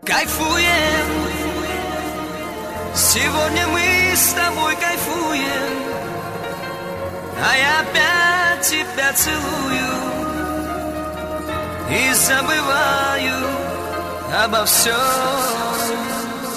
Кайфуем, сегодня мы с тобой кайфуем, а я опять тебя целую и забываю обо всем.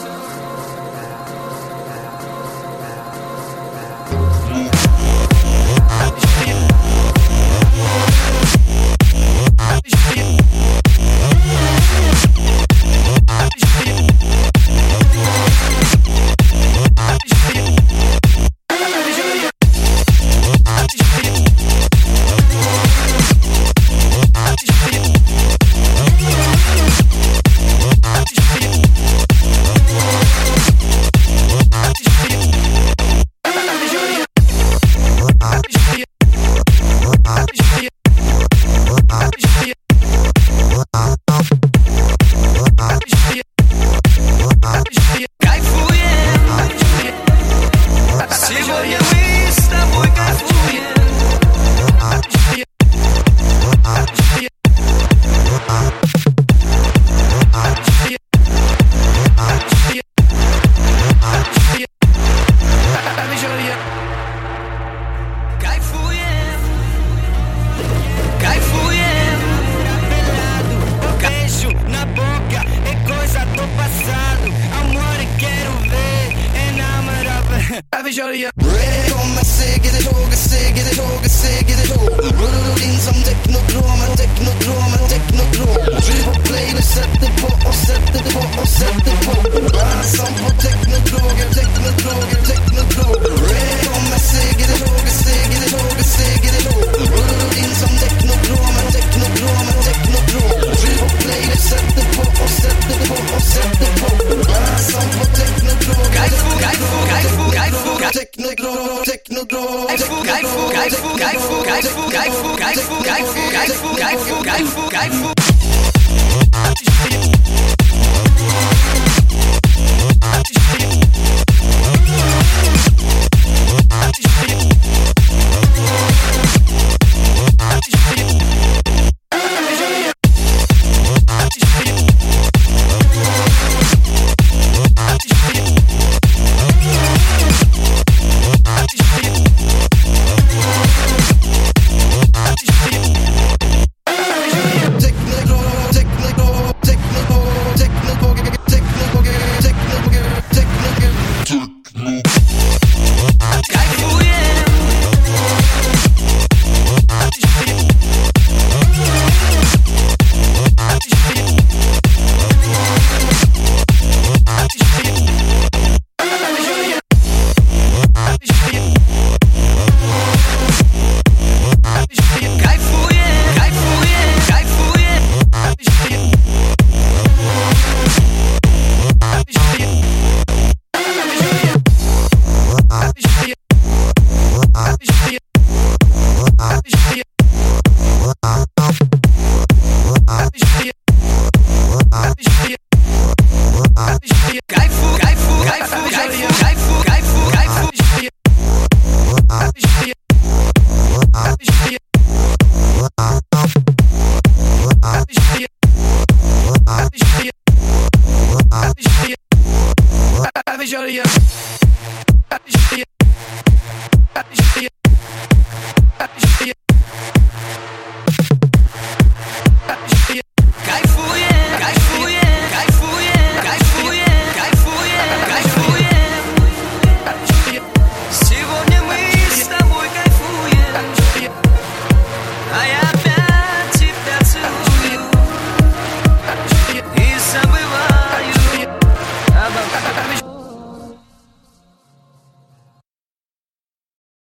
Сегодня мы с тобой кайфуем. Кайфуем, кайфуем. Beijo na boca é coisa do passado. Amor, quero ver enamorar. Kom och se, get it ihåg, se, get it ihåg, se, get it ihåg. Rullar in som teknodromen, teknodromen, teknodrom. Vi på play, du sätter på och sätter på och sätter på. Bara som på teknodroger, teknodroger, teknodroger. Kom och se, get it ihåg, se, get it ihåg, se, get it ihåg. Rullar in som teknodromen, teknodromen, teknodrom. Vi på play, du sätter på och sätter på och sätter på. Bara som på teknodroger, Kaifu, kaifu, kaifu, kaifu. teknodrom, teknodrom. Kaifu, kaifu, kaifu, kaifu, kaifu, kaifu, kaifu, kaifu, kaifu, kaifu, kaifu. Visionia.